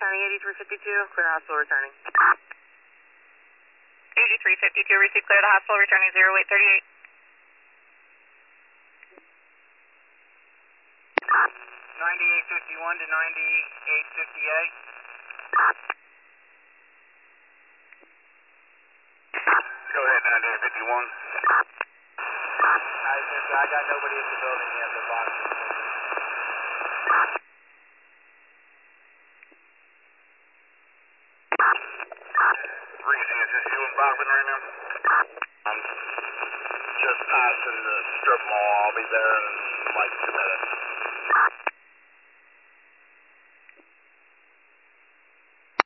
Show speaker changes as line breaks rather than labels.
County 8352, clear hospital returning.
8352, receive clear the hospital, returning 0838.
9851 to 9858. Go ahead, 9851. I got nobody at the building yet, the box. Regan, is this you and Bachman right now? I'm just passing the strip mall. I'll be there in like 2 minutes.